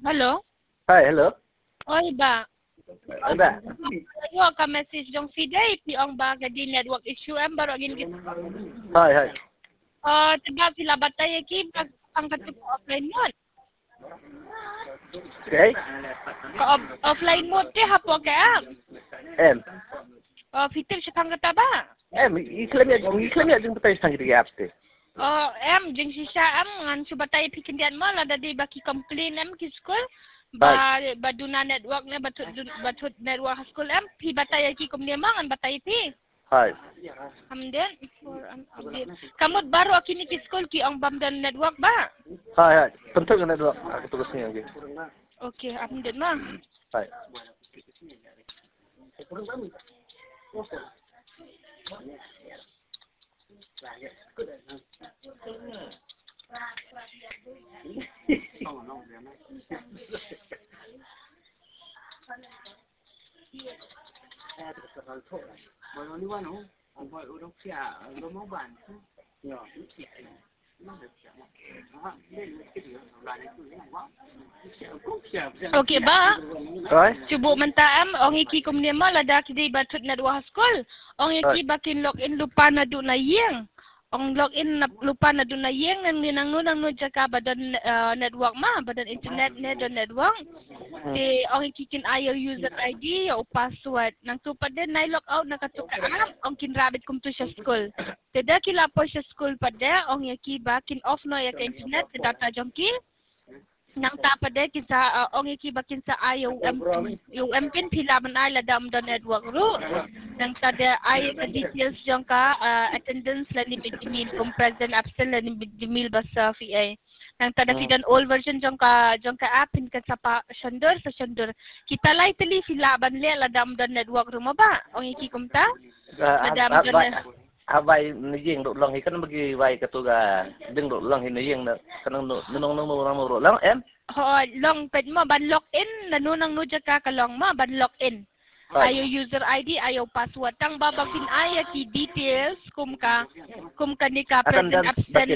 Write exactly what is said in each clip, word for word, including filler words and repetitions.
Hello? Hi, hello. Oi ba? Ada. Ayo ka message dong Fiday pi ang ba di network issue am baro gin git. Hi, hi. Ah, tiba sila batay ki bag ang katuk offline mo. Okay. Ka off- offline mo te hapo ka am. Em. Oh, fitil siya kang kata ba? Em, iklan ya, iklan ya jeng patay sang di apps te. Oh, em jeng si siya am ngan si batay pi kendian mo la dadi baki complain am ki school. Ba ba duna network na batut batut network school am pi batay ki kum dia mangan batay pi. Hi. Amden for an update. Kamot baru akini ki school ki ang bamdan network ba? Hi, hi. Tentu kan ada aku tugas ni lagi. Okay, amden ma. Hi. Okay ba? Hi. Subo man taam ong iki kum ni ma lada kidi batut network school. Ong iki bakin login lupa na do na yeng. Ong login na lupa na do na yeng nang ninang nu nang nu jaka badan uh, network ma badan internet ne do network. Di ong iki kin ayo user I D o password nang tu pada nai log out na katuka app ong kin rabit kum tu sa school. Teda kila po sa school pada ong iki bakin off no ya ka internet data jongki. Nang tapada kita uh, ong iki bakin sa ayo yung M P N pila man ay ladam do network ru nang tada ay ka details jong ka uh, attendance la ni bidimil kung present absent la ni bidimil basa fi ay nang tada Hmm. fidan all version jong ka jong ka app in ka sa pa sender sa sender kita lay tili pila ban le ladam do network ru mo ba ong iki kumta ladam do Abai ni jeng dok long ikan bagi wai katuga deng dok long ini jeng nak kanang no nong nong nong nong long em. Ho long ped mo ban login nanunang nu jaka ka long mo ban login. Ayo user I D, ayo password. Tang babagin aya ki details kum ka kum ka ni ka present absent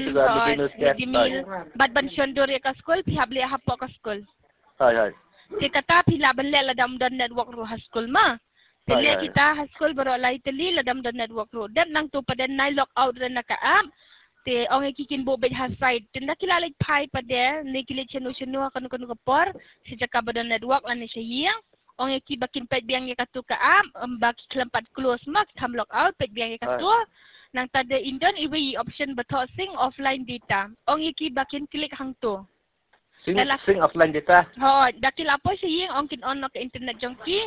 di mail bad ban syondor ya ka school pihable hapo ka school. Hai hai. Ti kata pila ban le ladam don network ru ha school ma. Tele kita ha school baro lai teli ladam don network ru. Dan nang tu pada nai log out ran ka app. Te ong kikin bo bet ha side. Tinda kilalit pai pada ni kilit chenu chenu kan kan kapor si jaka badan network lan ni siya. Ong ki bakin pet biang ya katu ka am baki kelempat close mak tham log out pet biang ya katu nang tada indon iwi option beto sing offline data ong ki bakin klik hang tu sing sing offline data ho dakil apo siya ong kin on ka internet jongki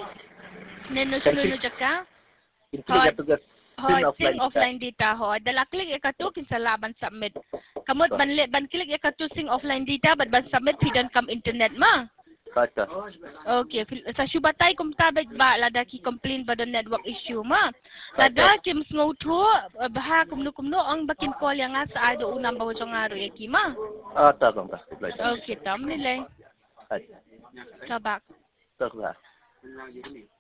neno sunu jaka internet tugas sing offline sing offline data ho dala klik ya katu kin sa laban submit kamot ban le ban klik ya katu sing offline data bad ban submit pidan kam internet ma. Baca. Okay, sa syubatay kum tabet ba lada ki complain ba the network issue ma. Lada kim sngoto baha kumno kumno ang bakin call yang sa ado unang bawo jong aro yaki ma. Ah, ta kom ta. Okay, tam nilay. Hai. Tabak. Tak lah.